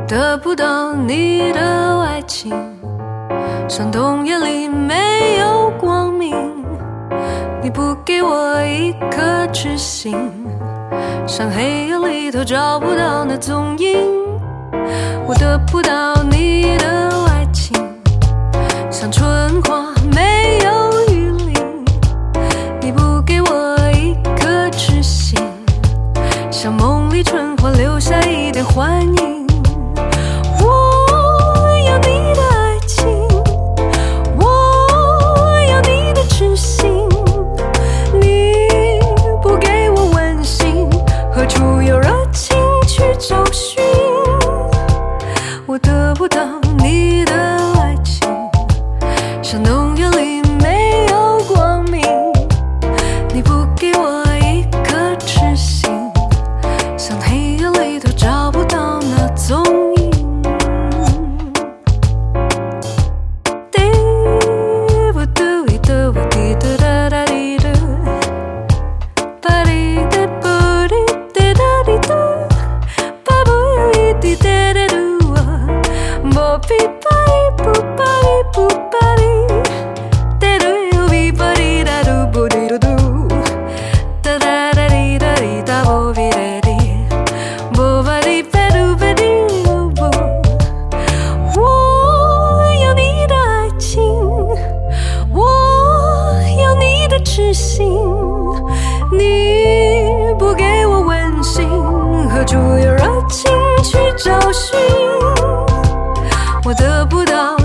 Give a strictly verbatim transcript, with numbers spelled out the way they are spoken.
得不到你的爱情，像冬夜里没有光明，你不给我一颗痴心，像黑夜里头找不到那踪影。我得不到你的爱情，像春花没有雨淋，你不给我一颗痴心，像梦里春花留下一点幻影。我得不到你的爱情，像冬夜里没有光明，你不给我一颗痴心，像黑夜里头找不到那踪影。痴心，你不给我温馨，何处有热情去找寻？我得不到